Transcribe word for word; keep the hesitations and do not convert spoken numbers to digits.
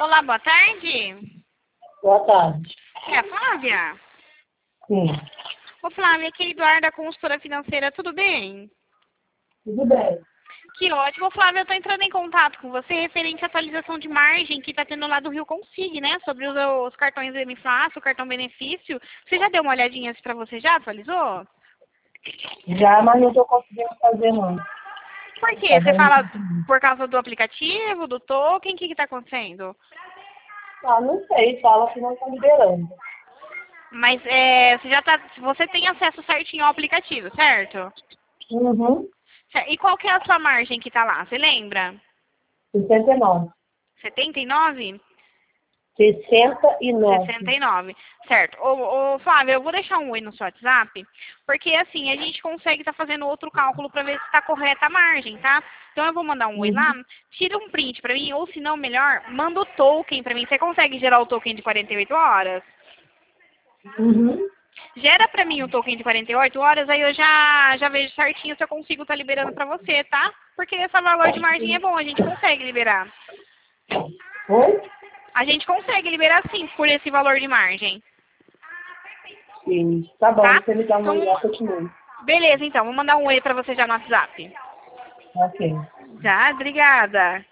Olá, boa tarde. Boa tarde. É a Flávia? Sim. Ô Flávia, aqui é Eduardo da consultora financeira, tudo bem? Tudo bem. Que ótimo. Ô, Flávia, eu tô entrando em contato com você referente à atualização de margem que tá tendo lá do Rio Consig, né? Sobre os, os cartões M Fácil, o cartão benefício. Você já deu uma olhadinha pra você? Já atualizou? Já, mas não estou conseguindo fazer não. Por quê? Tá Você dando fala muito. por causa do aplicativo, do token? O que que tá acontecendo? Ah, não sei, fala que não está liberando. Mas é, você já tá. Você tem acesso certinho ao aplicativo, certo? Uhum. E qual que é a sua margem que tá lá? Você lembra? sessenta e nove. setenta e nove? sessenta e sessenta nove. e nove, certo. Ô, ô, Flávia, eu vou deixar um oi no seu WhatsApp, porque assim, a gente consegue estar fazendo outro cálculo para ver se está correta a margem, tá? Então eu vou mandar um oi lá, Uhum. tira um print para mim, ou se não, melhor, manda o token para mim. Você consegue gerar o token de quarenta e oito horas? Uhum. Gera para mim o token de quarenta e oito horas, aí eu já, já vejo certinho se eu consigo estar liberando para você, tá? Porque esse valor de margem é bom, a gente consegue liberar. Oi? A gente consegue liberar sim por esse valor de margem. Sim. Tá bom, Tá? você me dá uma Então, olhada, continue. beleza, então. Vou mandar um oi pra você já no WhatsApp. Ok. Já? Obrigada.